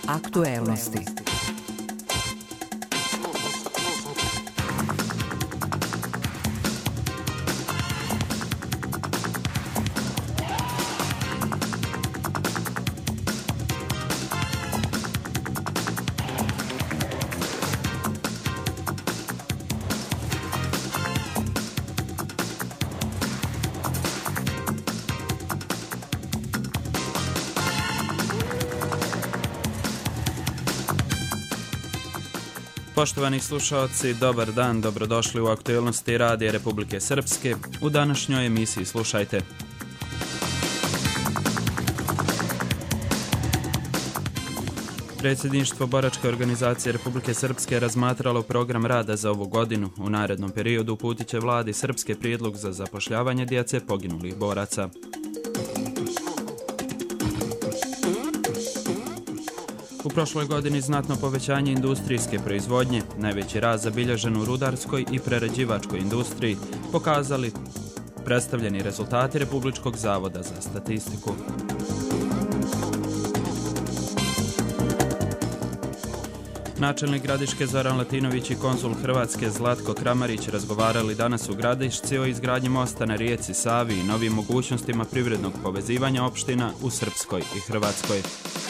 Aktuelnosti. Poštovani slušaoci, dobar dan, dobrodošli u Aktuelnosti Radija Republike Srpske. U današnjoj emisiji slušajte. Predsjedništvo Boračke organizacije Republike Srpske razmatralo program rada za ovu godinu. U narednom periodu uputit će vladi Srpske prijedlog za zapošljavanje djece poginulih boraca. U prošloj godini znatno povećanje industrijske proizvodnje, najveći rast zabilježen u rudarskoj i prerađivačkoj industriji, pokazali predstavljeni rezultati Republičkog zavoda za statistiku. Načelnik Gradiške Zoran Latinović i konzul Hrvatske Zlatko Kramarić razgovarali danas u Gradišci o izgradnji mosta na rijeci Savi i novim mogućnostima privrednog povezivanja opština u Srpskoj i Hrvatskoj.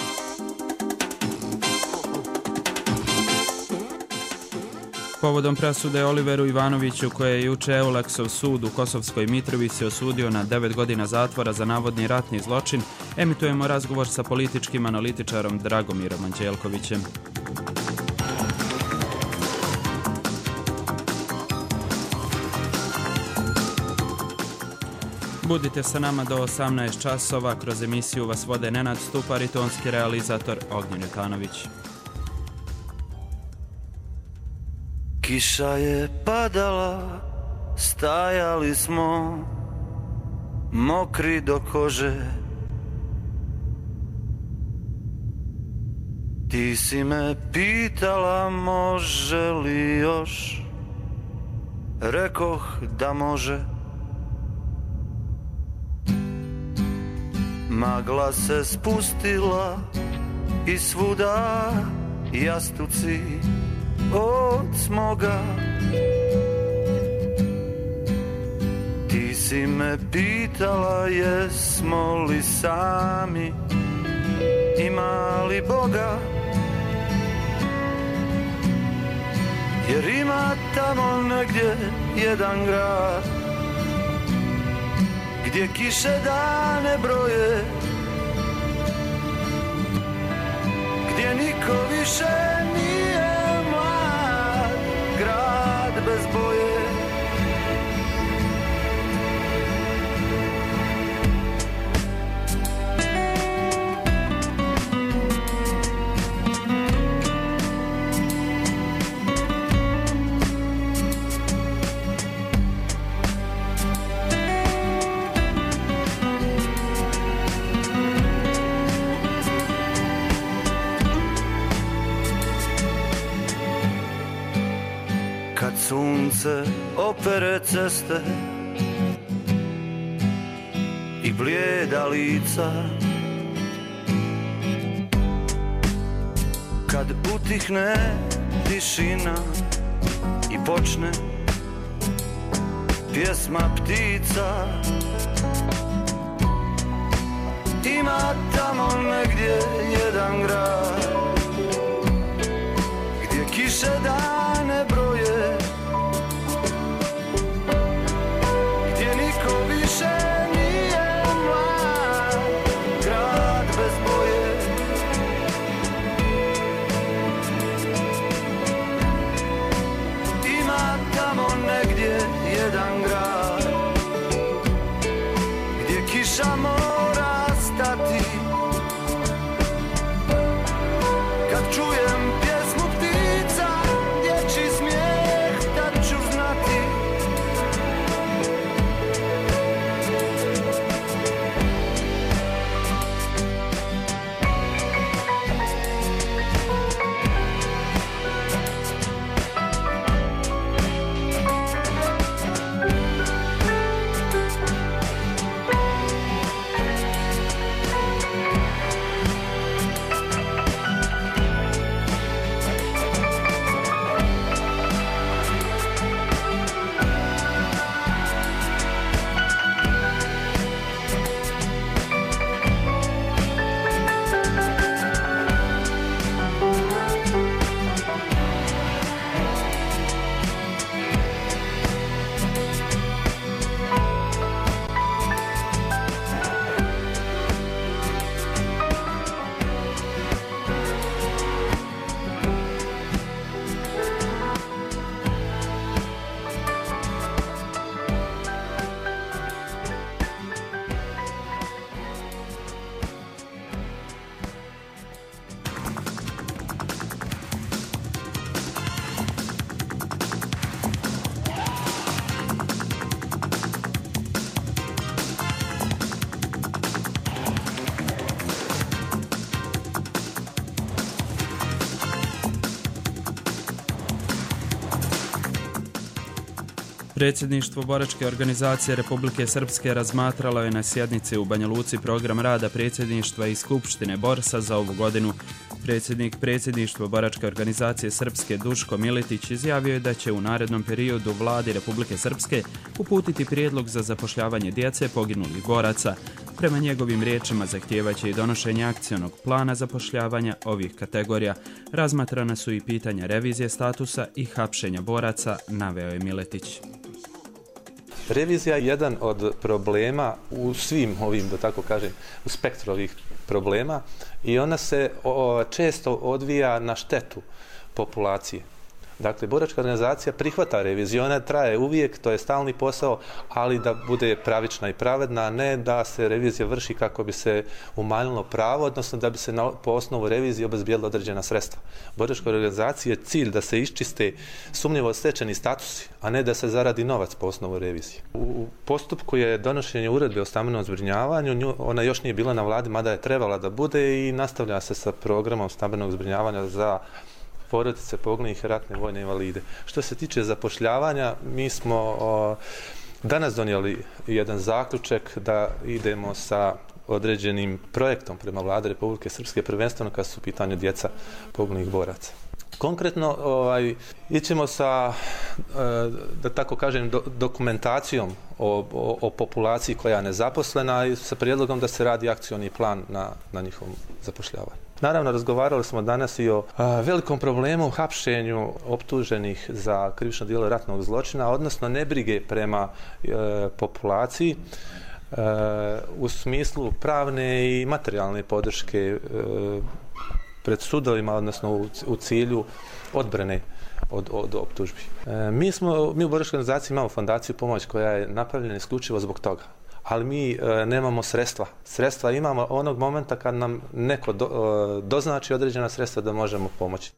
Povodom presude Oliveru Ivanoviću, koje je juče Eulaksov sud u Kosovskoj Mitrovici osudio na 9 godina zatvora za navodni ratni zločin, emitujemo razgovor sa političkim analitičarom Dragomirom Anđelkovićem. Budite sa nama do 18 časova, kroz emisiju vas vode Nenad Stupar i tonski realizator Ognjen Jutanović. Kiša je padala, stajali smo, mokri do kože. Ti si me pitala može li još, rekoh da može. Magla se spustila i svuda jastuci od smoga. Ti si me pitala jesmo li sami, ima li Boga, jer ima tamo negdje jedan grad gdje kiše dane broje, gdje niko više nije mlad, grad bez boje. Sunce opere ceste i blijeda lica, kad utihne tišina i počne pjesma ptica. Ima tamo negdje jedan grad gdje kiše dane broje, nije mlad, grad bez boje. Ima tamo negdje jedan grad gdje kiša mora stati, kad čujem pjesmu ptica, dječji smijeh. Predsjedništvo boračke organizacije Republike Srpske razmatralo je na sjednici u Banja Luci program rada predsjedništva i Skupštine Borsa za ovu godinu. Predsjednik predsjedništva boračke organizacije Srpske Duško Miletić izjavio je da će u narednom periodu vladi Republike Srpske uputiti prijedlog za zapošljavanje djece poginulih boraca. Prema njegovim riječima zahtijevaće i donošenje akcionog plana zapošljavanja ovih kategorija. Razmatrana su i pitanja revizije statusa i hapšenja boraca, naveo je Miletić. Revizija je jedan od problema u svim ovim, da tako kažem, u spektru ovih problema i ona se često odvija na štetu populacije. Dakle, boračka organizacija prihvata reviziju, ona traje uvijek, to je stalni posao, ali da bude pravična i pravedna, a ne da se revizija vrši kako bi se umanjilo pravo, odnosno da bi se po osnovu revizije obezbijedila određena sredstva. Boračka organizacija je cilj da se iščiste sumnjivo stečeni statusi, a ne da se zaradi novac po osnovu revizije. U postupku je donošenje uredbe o stambenom zbrinjavanju, ona još nije bila na vladi, mada je trebala da bude i nastavlja se sa programom stambenog zbrinjavanja za porodice poginulih i ratne vojne invalide. Što se tiče zapošljavanja, mi smo danas donijeli jedan zaključak da idemo sa određenim projektom prema vladi Republike Srpske, prvenstveno kad su u pitanju djeca poginulih boraca. Konkretno, ićemo sa, da tako kažem, dokumentacijom o populaciji koja je nezaposlena i sa prijedlogom da se radi akcioni plan na njihovom zapošljavanju. Naravno, razgovarali smo danas i o velikom problemu u hapšenju optuženih za krivično djelo ratnog zločina, odnosno nebrige prema populaciji u smislu pravne i materijalne podrške pred sudovima, odnosno u cilju odbrane od optužbi. Mi u boračkoj organizaciji imamo fondaciju Pomoć koja je napravljena isključivo zbog toga. Ali mi nemamo sredstva. Sredstva imamo onog momenta kad nam neko doznači određena sredstva da možemo pomoći.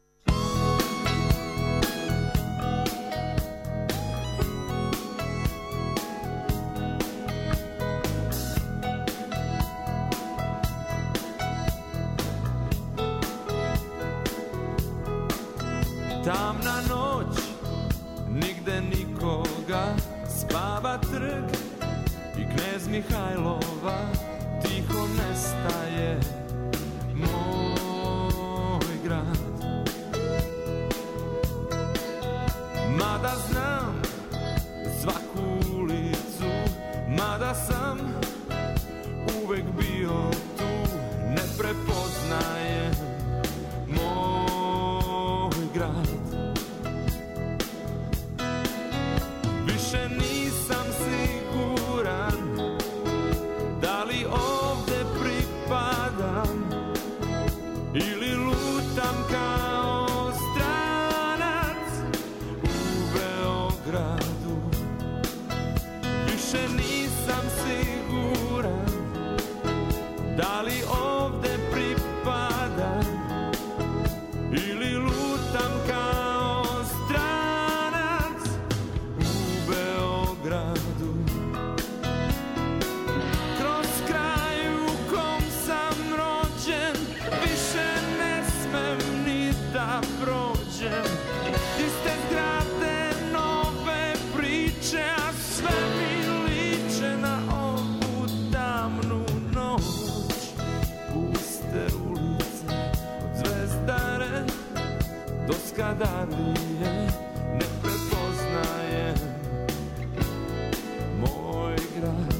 Tamna noć, nigde nikoga, spava trg i Knez Mihajlova tiho nestaje moj grad. Mada znam svaku ulicu, mada sam uvek bio tu, ne prepoznajem moj grad. Više nisam siguran da li ovde pripadam ili lutam kao stranac u Beogradu. Više nisam siguran da li ovde pripadam ili lutam kao stranac u Beogradu. Kroz kraj u kom sam rođen više ne smem ni da prođem. Iste zgrade, nove priče, a sve mi liče na ovu tamnu noć. Puste ulice od Zvezdare do Skadarlije, ne prepoznajem moj grad.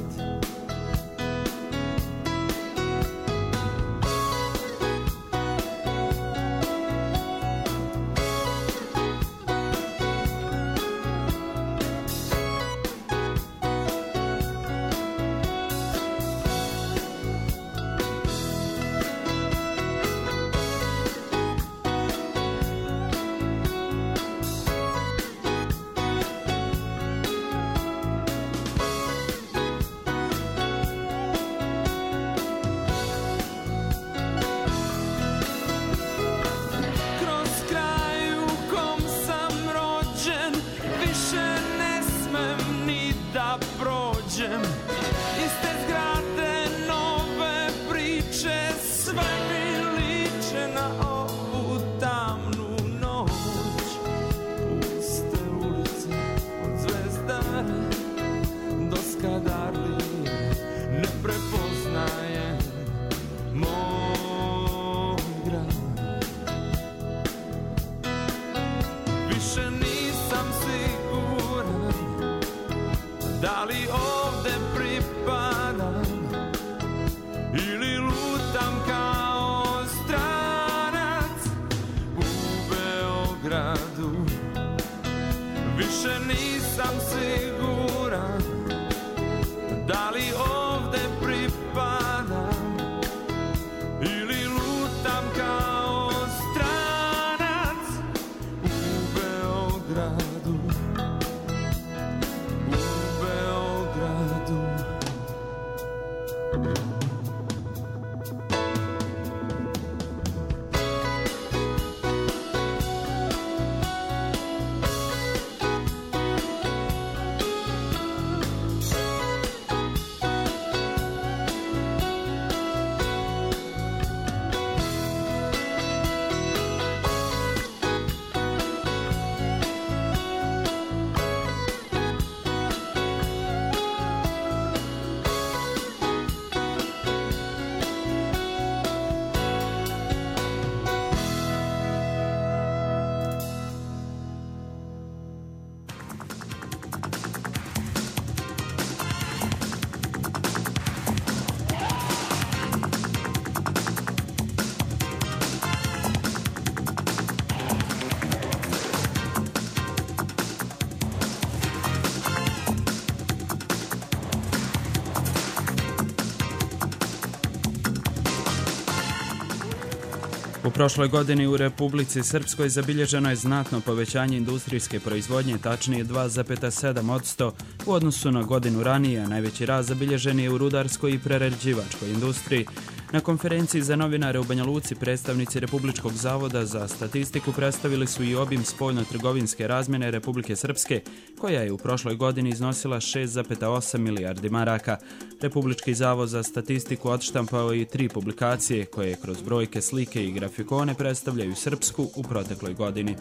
U prošloj godini u Republici Srpskoj zabilježeno je znatno povećanje industrijske proizvodnje, tačnije 2,7% u odnosu na godinu ranije, a najveći rast zabilježen je u rudarskoj i prerađivačkoj industriji. Na konferenciji za novinare u Banja Luci predstavnici Republičkog zavoda za statistiku predstavili su i obim spoljno-trgovinske razmjene Republike Srpske, koja je u prošloj godini iznosila 6,8 milijardi maraka. Republički zavod za statistiku odštampao i 3 publikacije koje kroz brojke, slike i grafikone predstavljaju Srpsku u protekloj godini.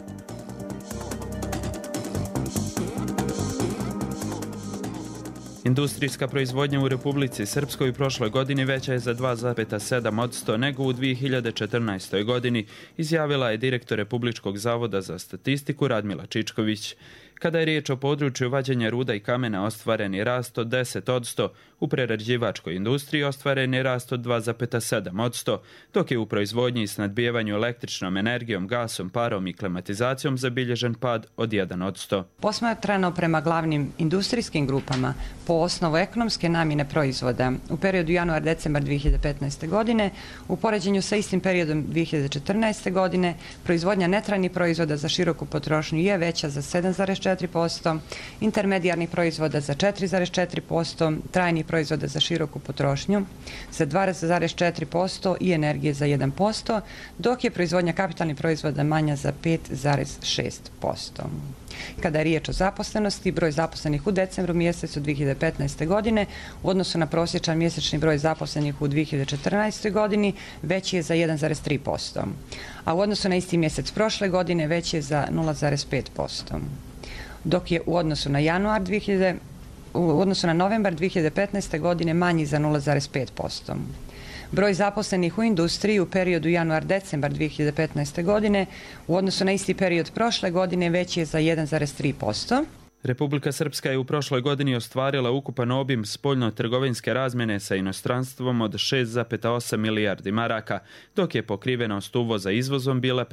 Industrijska proizvodnja u Republici Srpskoj u prošloj godini veća je za 2,7% nego u 2014. godini, izjavila je direktor Republičkog zavoda za statistiku Radmila Čičković. Kada je riječ o području vađenja ruda i kamena, ostvaren je rast od 10%, u prerađivačkoj industriji ostvaren je rast od 2,7%, dok je u proizvodnji i snadbijevanju električnom energijom, gasom, parom i klimatizacijom zabilježen pad od 1%. Posmatrano prema glavnim industrijskim grupama po osnovu ekonomske namjene proizvoda u periodu januar-decembar 2015. godine, u poređenju sa istim periodom 2014. godine, proizvodnja netrajnih proizvoda za široku potrošnju je veća za 7,4%, intermedijarnih proizvoda za 4,4%, trajnih proizvoda za široku potrošnju za 2,4% i energije za 1%, dok je proizvodnja kapitalnih proizvoda manja za 5,6%. Kada je riječ o zaposlenosti, broj zaposlenih u decembru mjesecu 2015. godine u odnosu na prosječan mjesečni broj zaposlenih u 2014. godini veći je za 1,3%, a u odnosu na isti mjesec prošle godine veći je za 0,5%, dok je u odnosu na novembar 2015. godine manji za 0,5%. Broj zaposlenih u industriji u periodu januar-decembar 2015. godine u odnosu na isti period prošle godine veći je za 1,3%. Republika Srpska je u prošloj godini ostvarila ukupan obim spoljno-trgovinske razmjene sa inostranstvom od 6,8 milijardi maraka, dok je pokrivenost uvoza izvozom bila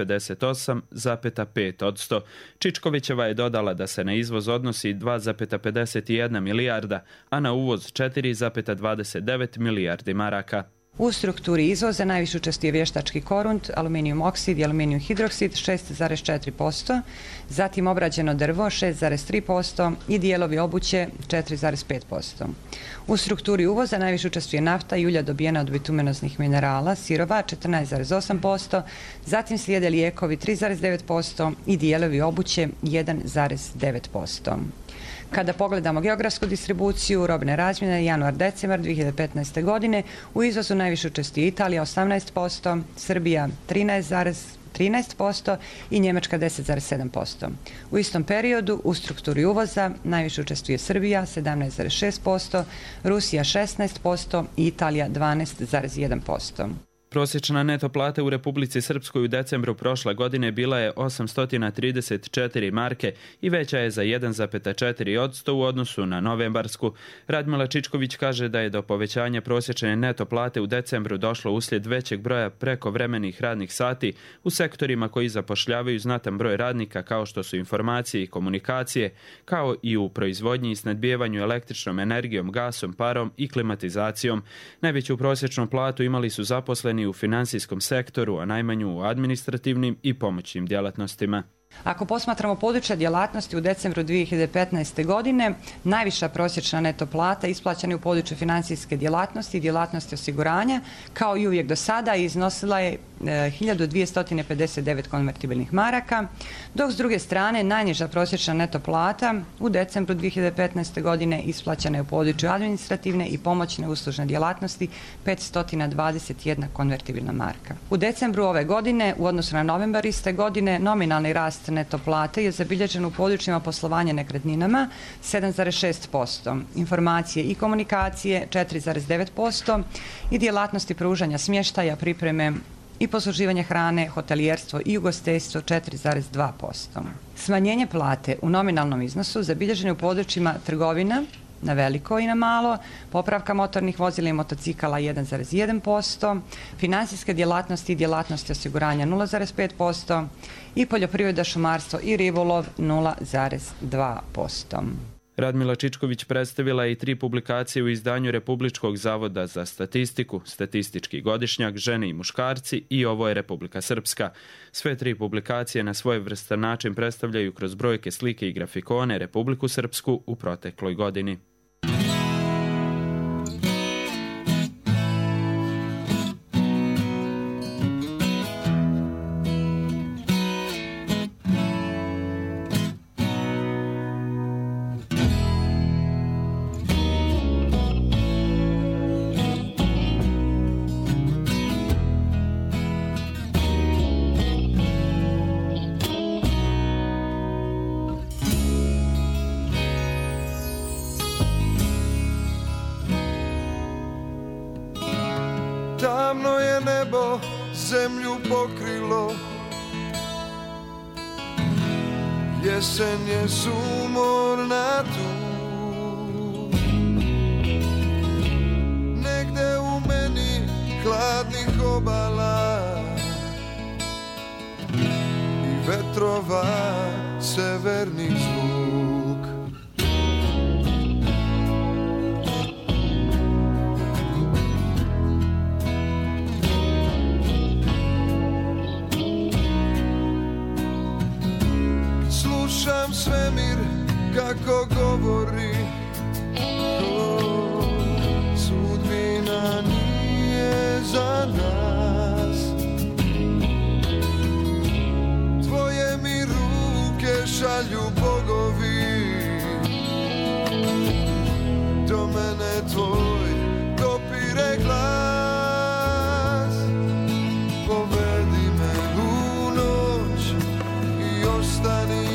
58,5%. Čičkovićeva je dodala da se na izvoz odnosi 2,51 milijarda, a na uvoz 4,29 milijardi maraka. U strukturi izvoza najviše učestvuje vještački korund, aluminijum oksid i aluminijum hidroksid 6,4%, zatim obrađeno drvo 6,3% i dijelovi obuće 4,5%. U strukturi uvoza najviše učestvuje nafta i ulja dobijena od bitumenoznih minerala, sirova 14,8%, zatim slijede lijekovi 3,9% i dijelovi obuće 1,9%. Kada pogledamo geografsku distribuciju robne razmjene januar-decembar 2015. godine, u izvozu najviše učestvuje Italija 18%, Srbija 13% i Njemačka 10,7%. U istom periodu u strukturi uvoza najviše učestvuje Srbija 17,6%, Rusija 16% i Italija 12,1%. Prosječna neto plata u Republici Srpskoj u decembru prošle godine bila je 834 marke i veća je za 1,4% u odnosu na novembarsku. Radmila Čičković kaže da je do povećanja prosječne neto plate u decembru došlo uslijed većeg broja prekovremenih radnih sati u sektorima koji zapošljavaju znatan broj radnika kao što su informacije i komunikacije, kao i u proizvodnji i snadbijevanju električnom energijom, gasom, parom i klimatizacijom. Najveću prosječnu platu imali su zaposleni u finansijskom sektoru, a najmanju u administrativnim i pomoćnim djelatnostima. Ako posmatramo područja djelatnosti u decembru 2015. godine, najviša prosječna neto plata isplaćena je u području financijske djelatnosti i djelatnosti osiguranja, kao i uvijek do sada iznosila je 1259 konvertibilnih maraka, dok s druge strane najniža prosječna neto plata u decembru 2015. godine isplaćena je u području administrativne i pomoćne uslužne djelatnosti 521 konvertibilna marka. U decembru ove godine, u odnosu na novembar iste godine, nominalni rast neto plate je zabilježen u područjima poslovanja nekretninama 7,6%, informacije i komunikacije 4,9% i djelatnosti pružanja smještaja, pripreme i posluživanje hrane, hotelijerstvo i ugostiteljstvo 4,2%. Smanjenje plate u nominalnom iznosu zabilježeno je u područjima trgovina na veliko i na malo, popravka motornih vozila i motocikala 1,1%, financijske djelatnosti i djelatnosti osiguranja 0,5% i poljoprivreda, šumarstvo i ribolov 0,2%. Radmila Čičković predstavila je i 3 publikacije u izdanju Republičkog zavoda za statistiku, Statistički godišnjak, Žene i muškarci i Ovo je Republika Srpska. Sve 3 publikacije na svojevrstan način predstavljaju kroz brojke, slike i grafikone Republiku Srpsku u protekloj godini. Tamno je nebo zemlju pokrilo, jesen je sumorna tu. Negde u meni hladnih obala i vetrova severnih zvuk. Slušam svemir kako govori, sudbina nije za nas. Tvoje mi ruke šalju bogovi, do mene tvoj dopire glas. Povedi me u noć i ostani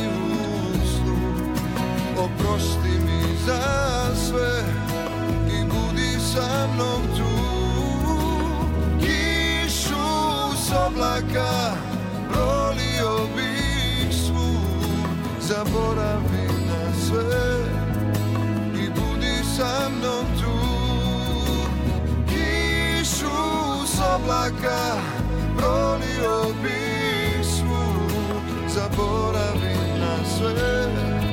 oprosti mi za sve i budi sa mnom tu. Kišu s oblaka prolio bih svu, zaboravi na sve i budi sa mnom tu. Kišu s oblaka prolio bih svu, zaboravi na sve.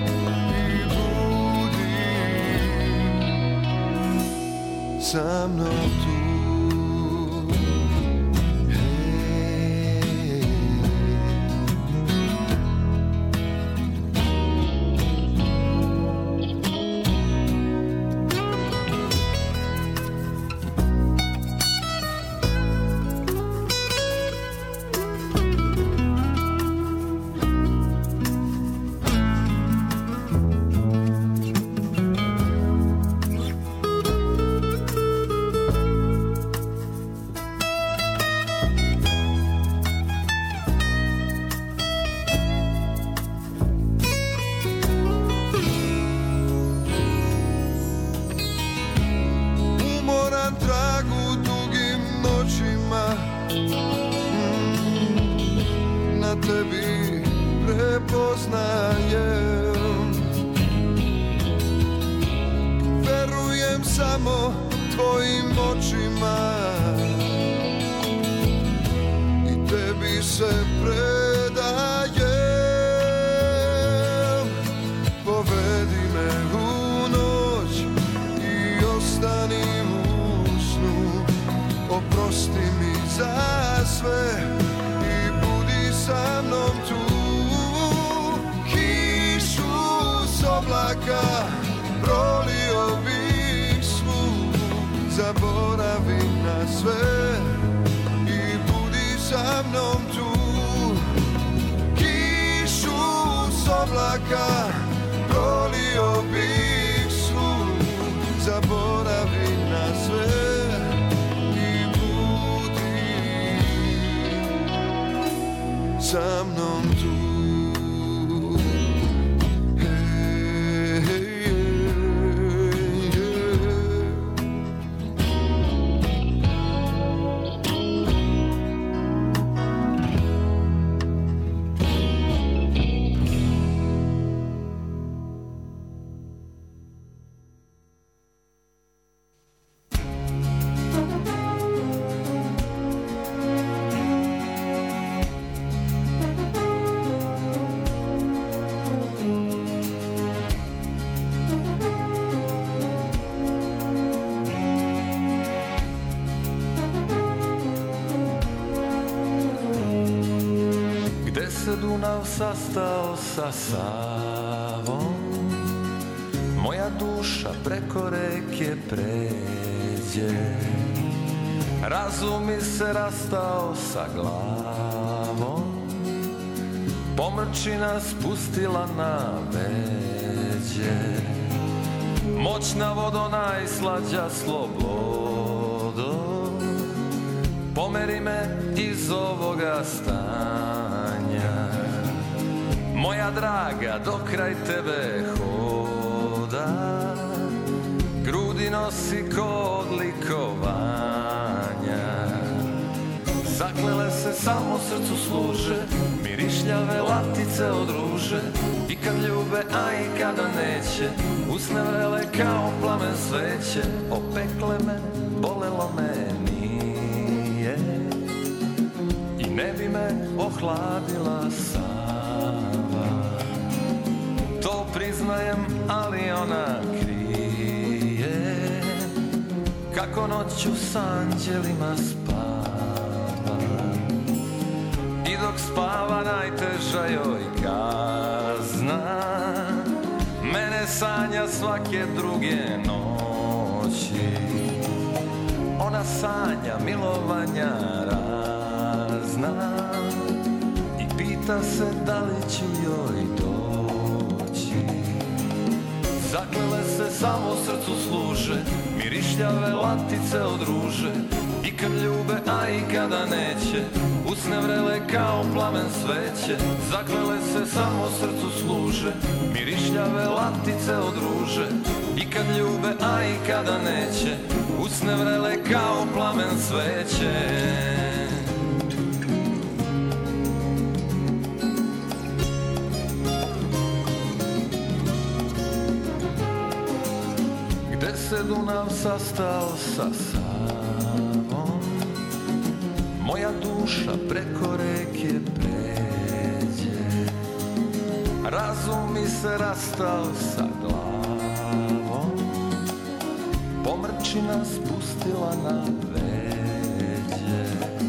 Sa mnom tu. Na tebi prepoznajem, verujem samo tvojim očima i tebi se predajem. Povedi me u noć i ostani u snu, oprosti mi za sve i budi sa mnom tu. Kišu s oblaka prolio bih svu, zaboravi na sve i budi sa mnom tu. Kišu s oblaka prolio bih svu, zaboravi na sve. Sa mnom tu. se Dunav sastao sa Savom, moja duša preko reke pređe, razum mi se rastao sa glavom, pomrčina spustila na veđe, moćna vodo najslađa slobodo, pomeri me iz ovoga stanja, moja draga, do kraj tebe hoda, grudi nosi ko odlikovanja. Zaklele se samo srcu služe, mirišljave latice od ruže, i kad ljube, a i kada neće, usne vrele kao plamen sveće, opekle me, bolelo me nije, i ne bi me ohladila Sava. To priznajem, ali ona krije, kako noću s anđelima spava. I dok spava najteža joj kazna, mene sanja svake druge noći. Ona sanja milovanja razna i pita se da li ću joj doći. Zaklele se samo srcu služe, mirišljave latice od ruže, i kad ljube, a i kada neće, usne vrele kao plamen sveće. Zaklele se samo srcu služe, mirišljave latice od ruže, i kad ljube, a i kada neće, usne vrele kao plamen sveće. Gde se Dunav sastao sa Savom, moja duša preko reke pređe, razum mi se rastao sa glavom, pomrčina spustila na veđe.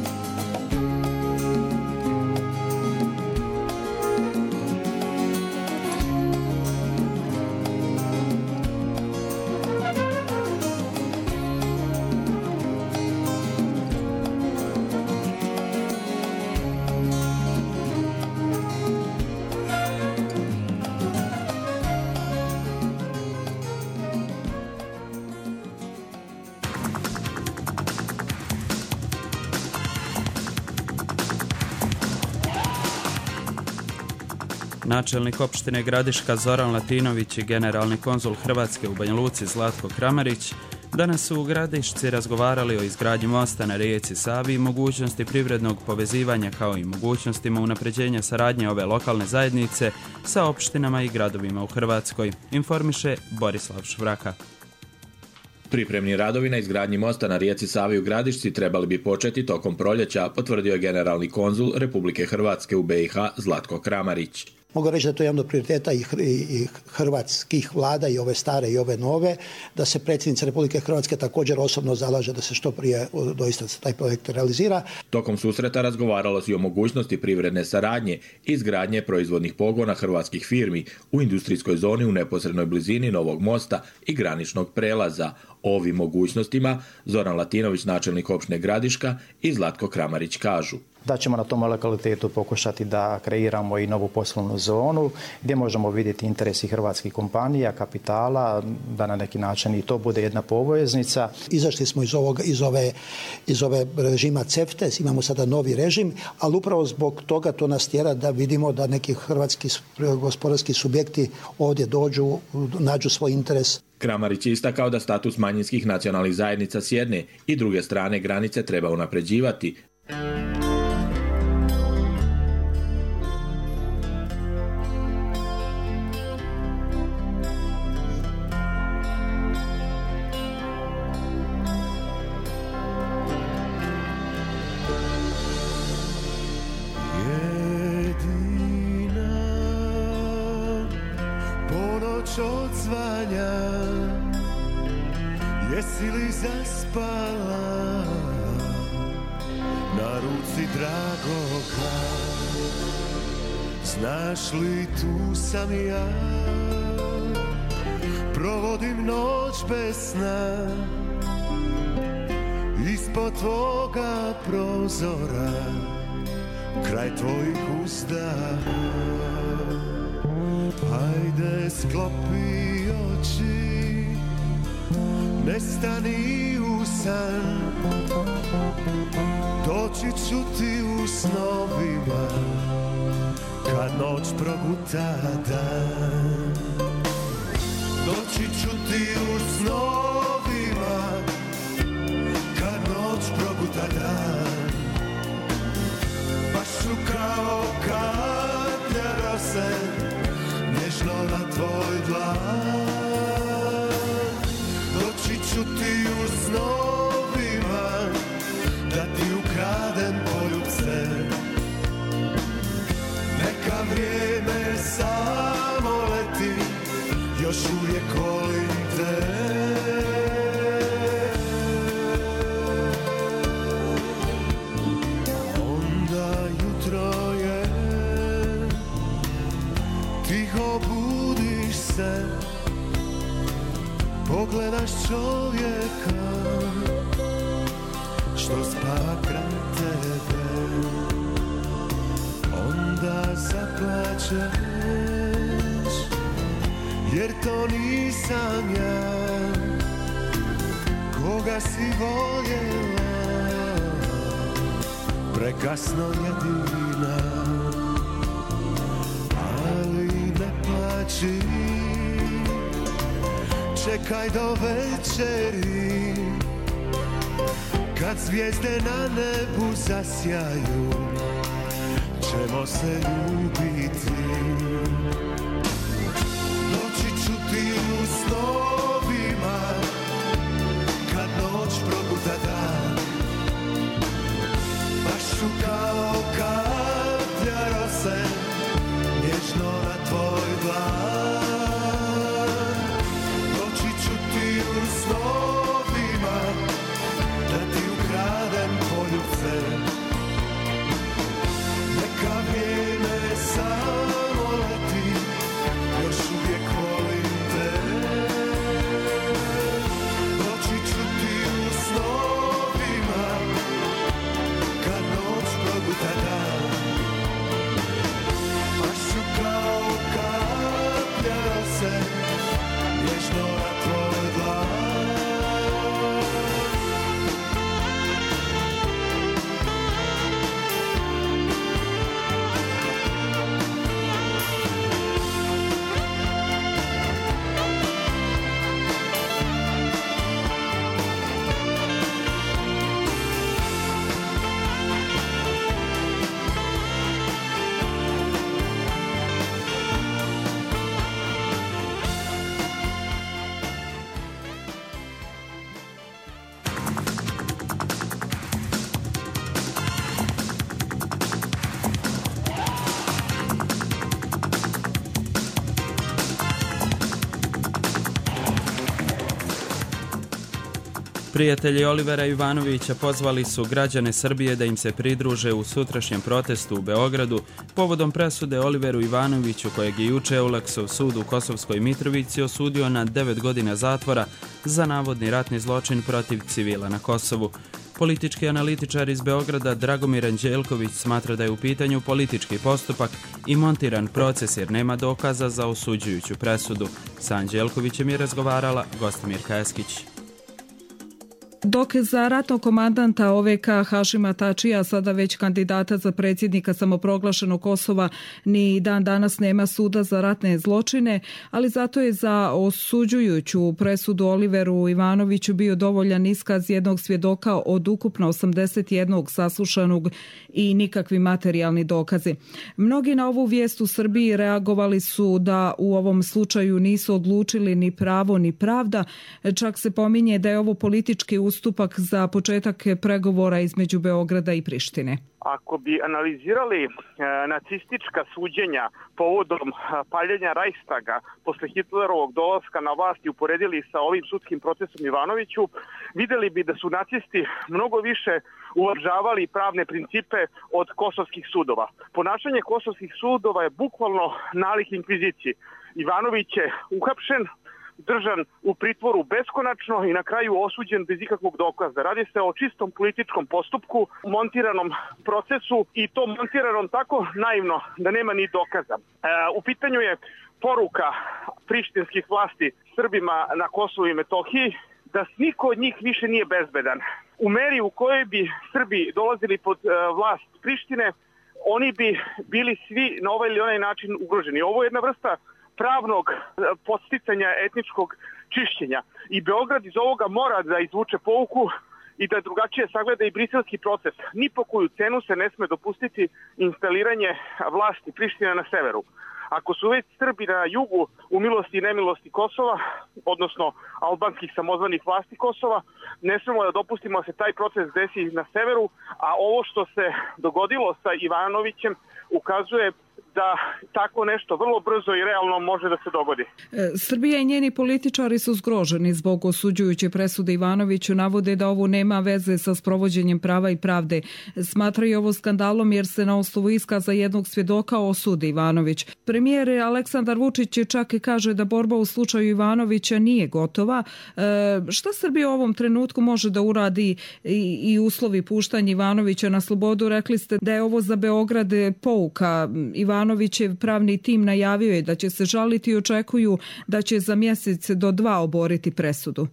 Načelnik opštine Gradiška Zoran Latinović i generalni konzul Hrvatske u Banja Luci Zlatko Kramarić danas su u Gradišci razgovarali o izgradnji mosta na rijeci Savi i mogućnosti privrednog povezivanja kao i mogućnostima unapređenja saradnje ove lokalne zajednice sa opštinama i gradovima u Hrvatskoj, informiše Borislav Švraka. Pripremni radovi na izgradnji mosta na rijeci Savi u Gradišci trebali bi početi tokom proljeća, potvrdio je generalni konzul Republike Hrvatske u BiH Zlatko Kramarić. Mogu reći da je to jedan od prioriteta i hrvatskih vlada, i ove stare i ove nove, da se predsjednica Republike Hrvatske također osobno zalaže da se što prije doista taj projekt realizira. Tokom susreta razgovaralo se i o mogućnosti privredne saradnje i izgradnje proizvodnih pogona hrvatskih firmi u industrijskoj zoni u neposrednoj blizini novog mosta i graničnog prelaza. O ovim mogućnostima Zoran Latinović, načelnik opštine Gradiška, i Zlatko Kramarić kažu da ćemo na tom lokalitetu pokušati da kreiramo i novu poslovnu zonu gdje možemo vidjeti interesi hrvatskih kompanija, kapitala, da na neki način i to bude jedna poveznica. Izašli smo iz ove režima CEFTA, imamo sada novi režim, ali upravo zbog toga to nas tjera da vidimo da neki hrvatski gospodarski subjekti ovdje dođu, nađu svoj interes. Kramarić je istakao da status manjinskih nacionalnih zajednica s jedne i druge strane granice treba unapređivati. Jesi li zaspala na ruci dragoga? Znaš li, tu sam ja, provodim noć bez sna, ispod tvoga prozora, kraj tvojih uzdaha. Hajde, sklopi oči, nestani u san, doći ću ti u snovima, kad noć proguta dan. Doći ću ti u snovima, kad noć proguta dan. Baš ću kao kaplja rose, nježno na tvoj dlan. Doći ću ti u snovima, da ti ukradem poljubce. Neka vrijeme samo leti, još uvijek volim te. Onda jutro je, tiho budiš se, pogledaš čovjeka što spava kraj tebe. Onda zaplačeš, jer to nisam ja, koga si voljela, prekasno jedina. Ali ne plači, čekaj do večeri, kad zvijezde na nebu zasjaju, ćemo se ljubiti. Doći ću ti u snovima, kad noć proguta dan. Baš ću kao kaplja rose, nježno na tvoj dlan. Doći ću ti u snovima, da ti ukradem poljubce. Neka vrijeme samo leti, još uvijek volim te. Doći ću ti u snovima, kad noć proguta dan. Baš ću kao kaplja rose, nježno na tvoj dlan. Prijatelji Olivera Ivanovića pozvali su građane Srbije da im se pridruže u sutrašnjem protestu u Beogradu povodom presude Oliveru Ivanoviću, kojeg je juče Euleksov sud u Kosovskoj Mitrovici osudio na 9 godina zatvora za navodni ratni zločin protiv civila na Kosovu. Politički analitičar iz Beograda Dragomir Anđelković smatra da je u pitanju politički postupak i montiran proces jer nema dokaza za osuđujuću presudu. Sa Anđelkovićem je razgovarala Gostimirka Eskić. Dok za ratnog komandanta OVK Hašima Tačija, sada već kandidata za predsjednika samoproglašenog Kosova, ni dan danas nema suda za ratne zločine, ali zato je za osuđujuću presudu Oliveru Ivanoviću bio dovoljan iskaz jednog svjedoka od ukupno 81 saslušanog i nikakvi materijalni dokazi. Mnogi na ovu vijest u Srbiji reagovali su da u ovom slučaju nisu odlučili ni pravo ni pravda, čak se pominje da je ovo politički ustupak za početak pregovora između Beograda i Prištine. Ako bi analizirali nacistička suđenja povodom paljenja Reichstaga posle Hitlerovog dolaska na vlast i uporedili sa ovim sudskim procesom Ivanoviću, vidjeli bi da su nacisti mnogo više uvažavali pravne principe od kosovskih sudova. Ponašanje kosovskih sudova je bukvalno nalik inkviziciji. Ivanović je uhapšen, držan u pritvoru beskonačno i na kraju osuđen bez ikakvog dokaza. Radi se o čistom političkom postupku, montiranom procesu i to montiranom tako naivno da nema ni dokaza. U pitanju je poruka prištinskih vlasti Srbima na Kosovu i Metohiji da niko od njih više nije bezbedan. U meri u kojoj bi Srbi dolazili pod vlast Prištine, oni bi bili svi na ovaj ili onaj način ugroženi. Ovo je jedna vrsta pravnog podsticanja etničkog čišćenja. I Beograd iz ovoga mora da izvuče pouku i da drugačije sagleda i briselski proces. Ni po koju cenu se ne sme dopustiti instaliranje vlasti Prištine na severu. Ako su već Srbi na jugu u milosti i nemilosti Kosova, odnosno albanskih samozvanih vlasti Kosova, ne smemo da dopustimo da se taj proces desi na severu, a ovo što se dogodilo sa Ivanovićem ukazuje da tako nešto vrlo brzo i realno može da se dogodi. Srbija i njeni političari su zgroženi zbog osuđujuće presude Ivanoviću, navode da ovo nema veze sa sprovođenjem prava i pravde. Smatraju ovo skandalom jer se na osnovu iskaza jednog svjedoka osudi Ivanović. Premijer Aleksandar Vučić čak i kaže da borba u slučaju Ivanovića nije gotova. Šta Srbija u ovom trenutku može da uradi i uslovi puštanja Ivanovića na slobodu? Rekli ste da je ovo za Beograd pouka. Ivanovićev pravni tim najavio je da će se žaliti i očekuju da će za mjesec do 2 oboriti presudu.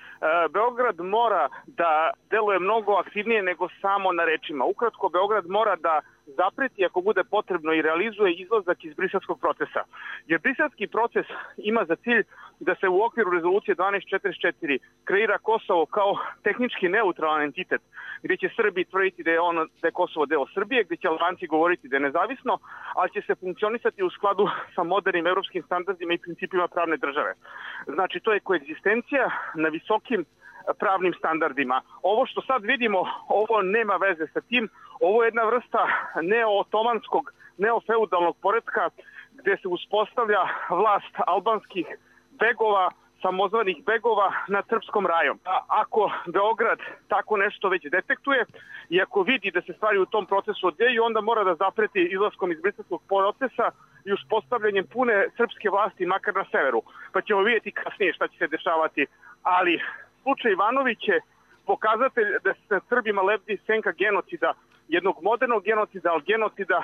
Beograd mora da deluje mnogo aktivnije nego samo na rečima. Ukratko, Beograd mora da zapreti, ako bude potrebno, i realizuje izlazak iz briselskog procesa. Jer briselski proces ima za cilj da se u okviru rezolucije 1244 kreira Kosovo kao tehnički neutralan entitet, gdje će Srbi tvrditi da je Kosovo deo Srbije, gdje će Albanci govoriti da je nezavisno, ali će se funkcionisati u skladu sa modernim evropskim standardima i principima pravne države. Znači, to je koegzistencija na visokim pravnim standardima. Ovo što sad vidimo, ovo nema veze sa tim. Ovo je jedna vrsta neootomanskog, neofeudalnog poretka gdje se uspostavlja vlast albanskih begova, samozvanih begova nad srpskom rajom. Ako Beograd tako nešto već detektuje i ako vidi da se stvari u tom procesu odvijaju, onda mora da zapreti izlaskom iz briselskog procesa i uspostavljanjem pune srpske vlasti, makar na severu. Pa ćemo vidjeti kasnije šta će se dešavati. Ali slučaj Ivanović je pokazatelj da se Srbima lebdi senka genocida, jednog modernog genocida, ali genocida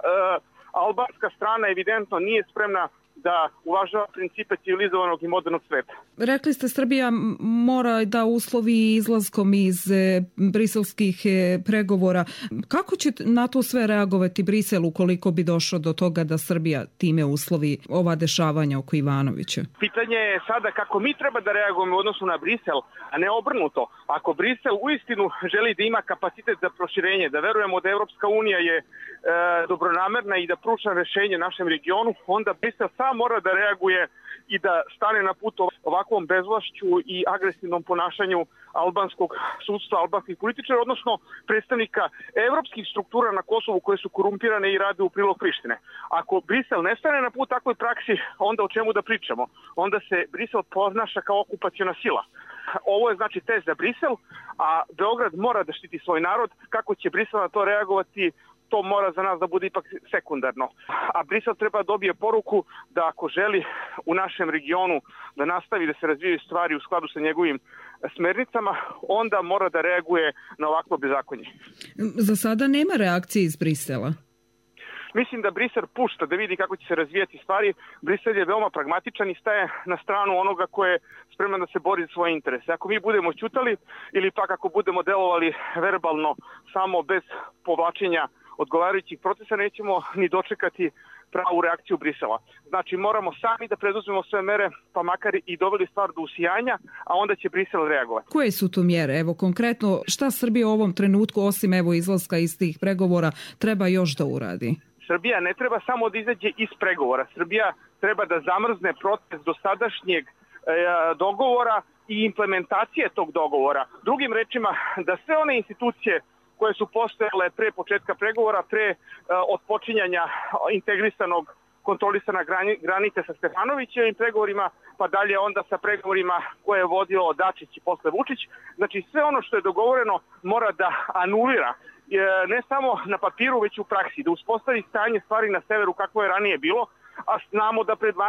albanska strana evidentno nije spremna da uvažava principe civilizovanog i modernog sveta. Rekli ste, Srbija mora da uslovi izlaskom iz briselskih pregovora. Kako će na to sve reagovati Brisel ukoliko bi došlo do toga da Srbija time uslovi ova dešavanja oko Ivanovića? Pitanje je sada kako mi treba da reagujemo u odnosu na Brisel, a ne obrnuto. Ako Brisel uistinu želi da ima kapacitet za proširenje, da verujemo da Evropska unija je dobronamerna i da pruža rešenje našem regionu, onda Brisel sam mora da reaguje i da stane na put ovakvom bezvlašću i agresivnom ponašanju albanskog sudstva, albanskih političara, odnosno predstavnika evropskih struktura na Kosovu koje su korumpirane i rade u prilog Prištine. Ako Brisel ne stane na put takvoj praksi, onda o čemu da pričamo? Onda se Brisel ponaša kao okupaciona sila. Ovo je znači test za Brisel, a Beograd mora da štiti svoj narod. Kako će Brisel na to reagovati, to mora za nas da bude ipak sekundarno. A Brisel treba dobije poruku da ako želi u našem regionu da nastavi da se razvijaju stvari u skladu sa njegovim smernicama, onda mora da reaguje na ovakvo bezakonje. Za sada nema reakcije iz Brisela. Mislim da Brisel pušta da vidi kako će se razvijati stvari. Brisel je veoma pragmatičan i staje na stranu onoga ko je spreman da se bori za svoje interese. Ako mi budemo ćutali ili pak ako budemo delovali verbalno samo bez povlačenja odgovarajućih procesa, nećemo ni dočekati pravu reakciju Brisela. Znači moramo sami da preduzmemo sve mere, pa makar i doveli stvar do usijanja, a onda će Brisel reagovati. Koje su to mjere? Evo konkretno, šta Srbija u ovom trenutku, osim izlaska iz tih pregovora, treba još da uradi? Srbija ne treba samo da izađe iz pregovora. Srbija treba da zamrzne proces dosadašnjeg dogovora i implementacije tog dogovora. Drugim rečima, da sve one institucije koje su postojale pre početka pregovora, pre otpočinjanja integrisanog kontrolisana granica sa Stefanovićevim pregovorima, pa dalje onda sa pregovorima koje je vodio Dačić i posle Vučić. Znači sve ono što je dogovoreno mora da anulira ne samo na papiru, već u praksi, da uspostavi stanje stvari na severu kako je ranije bilo, a znamo da pred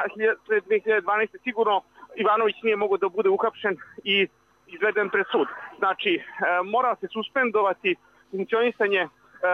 2012. sigurno Ivanović nije mogao da bude uhapšen i izveden pred sud. Znači, mora se suspendovati funkcionisanje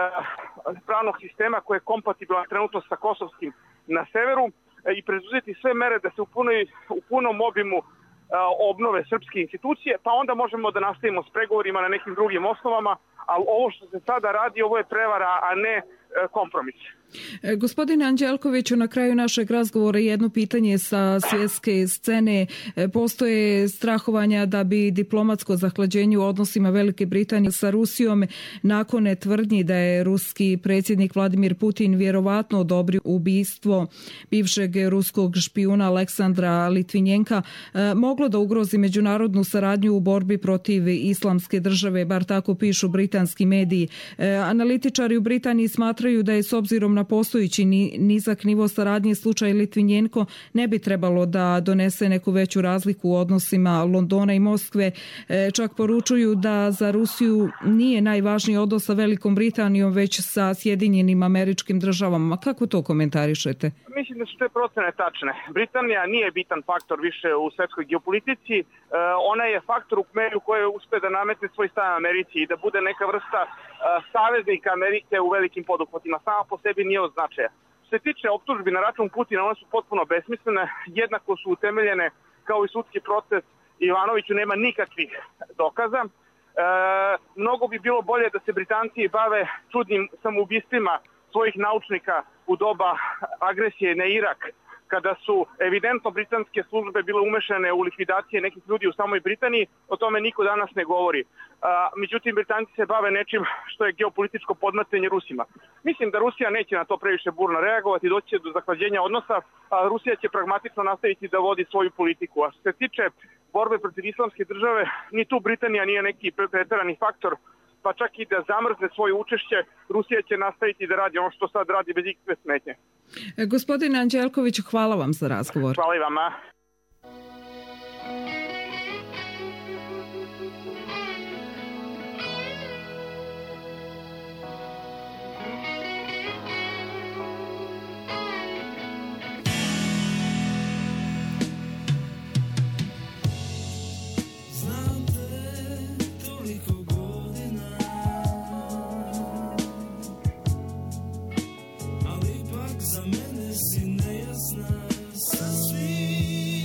pravnog sistema koje je kompatibilan trenutno sa kosovskim na severu i preduzeti sve mere da se u punom obimu obnove srpske institucije, pa onda možemo da nastavimo s pregovorima na nekim drugim osnovama, ali ovo što se sada radi, ovo je prevara, a ne kompromis. Gospodine Anđelkoviću, na kraju našeg razgovora jedno pitanje sa svjetske scene. Postoje strahovanja da bi diplomatsko zahlađenje u odnosima Velike Britanije sa Rusijom nakon tvrdnji da je ruski predsjednik Vladimir Putin vjerovatno odobrio ubistvo bivšeg ruskog špijuna Aleksandra Litvinjenka moglo da ugrozi međunarodnu saradnju u borbi protiv islamske države, bar tako pišu britanski mediji. Analitičari u Britaniji smatraju da je s obzirom na postojići nizak nivo saradnje slučaj Litvinjenko ne bi trebalo da donese neku veću razliku u odnosima Londona i Moskve. Čak poručuju da za Rusiju nije najvažniji odnos sa Velikom Britanijom, već sa Sjedinjenim Američkim Državama. Kako to komentarišete? Mislim da su te procene tačne. Britanija nije bitan faktor više u svetskoj geopolitici. Ona je faktor u meru koje uspe da nametne svoj stav Americi i da bude neka vrsta saveznika Amerike u velikim poduhvatima. Sama po sebi nije od značaja. Što se tiče optužbi na račun Putina, one su potpuno besmislene, jednako su utemeljene kao i sudski proces. Ivanoviću nema nikakvih dokaza. Mnogo bi bilo bolje da se Britanci bave čudnim samoubistvima svojih naučnika u doba agresije na Irak, kada su evidentno britanske službe bile umešane u likvidacije nekih ljudi u samoj Britaniji, o tome niko danas ne govori. Međutim, Britanci se bave nečim što je geopolitičko podmetanje Rusima. Mislim da Rusija neće na to previše burno reagovati, doći će do zahlađenja odnosa, a Rusija će pragmatično nastaviti da vodi svoju politiku. A što se tiče borbe protiv islamske države, ni tu Britanija nije neki preterani faktor, pa čak i da zamrzne svoje učešće, Rusija će nastaviti da radi ono što sad radi bez ikakve smetnje. Gospodine Anđelković, hvala vam za razgovor. Hvala i vama. Za mene si nejasna sasvim.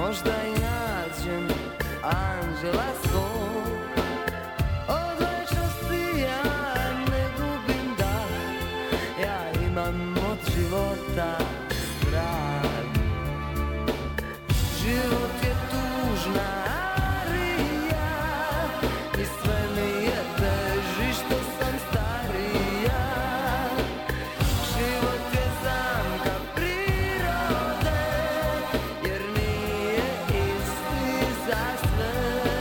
možda i nađem anđela svog. Od večnosti ja ne gubim dah, ja imam od života strah. Život je tužna arija i sve mi je teži što sam starija. Život je zamka prirode jer nije isti za sve.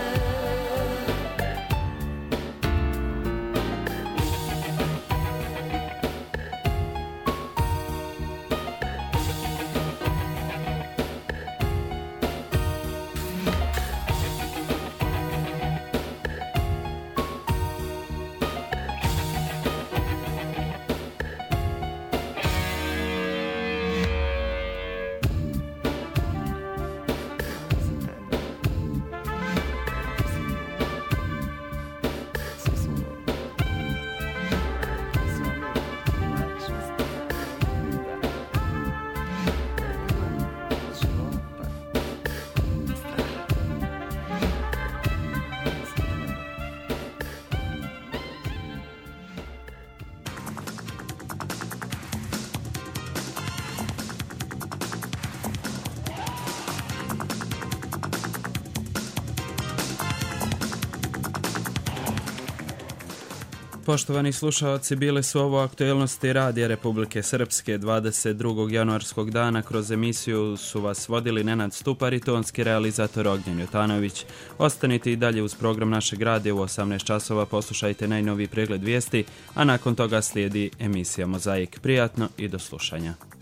Poštovani slušalci, bile su ovo aktuelnosti Radija Republike Srpske 22. januarskog dana. Kroz emisiju su vas vodili Nenad Stupar i tonski realizator Ognjen Jotanović. Ostanite i dalje uz program našeg radija u 18 časova, poslušajte najnoviji pregled vijesti, a nakon toga slijedi emisija Mozaik. Prijatno i do slušanja.